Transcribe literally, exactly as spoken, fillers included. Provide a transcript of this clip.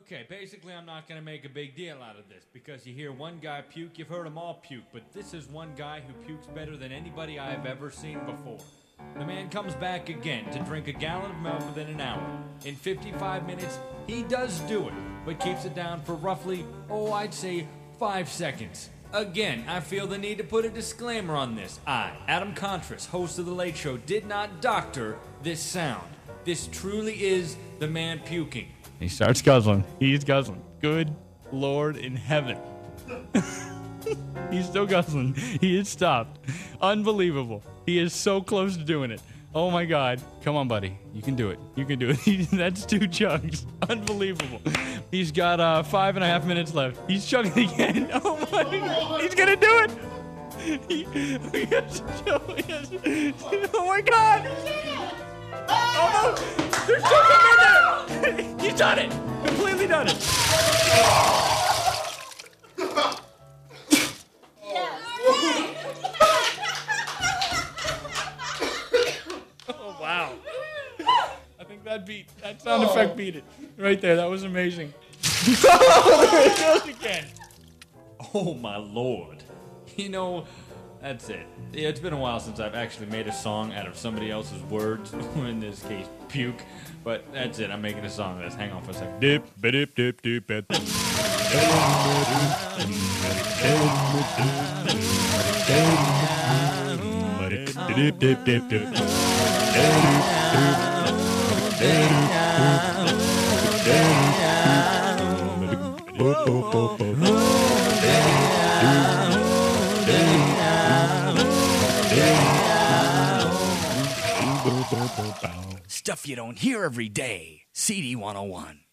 Okay, basically I'm not going to make a big deal out of this because you hear one guy puke, you've heard them all puke, but this is one guy who pukes better than anybody I've ever seen before. The man comes back again to drink a gallon of milk within an hour. In fifty-five minutes, he does do it, but keeps it down for roughly, oh, I'd say five seconds. Again, I feel the need to put a disclaimer on this. I, Adam Contras, host of The Late Show, did not doctor this sound. This truly is the man puking. He starts guzzling. He's guzzling. Good Lord in heaven. He's still guzzling. He is stopped. Unbelievable. He is so close to doing it. Oh, my God. Come on, buddy. You can do it. You can do it. That's two chugs. Unbelievable. He's got uh, five and a half minutes left. He's chugging again. Oh, my God. He's going to do it. He, he has to show, he has to, oh, my God. Oh, no. There's still something in there. He's done it. Completely done it. Oh, wow. I think that beat, that sound oh. effect beat it. Right there. That was amazing. Oh, there it goes again. Oh, my Lord. You know, that's it. Yeah, it's been a while since I've actually made a song out of somebody else's words, in this case, puke. But that's it. I'm making a song of this. Hang on for a second. Dip, dip, dip, dip, dip. Dip, dip, dip, dip. Stuff you don't hear every day. C D one oh one.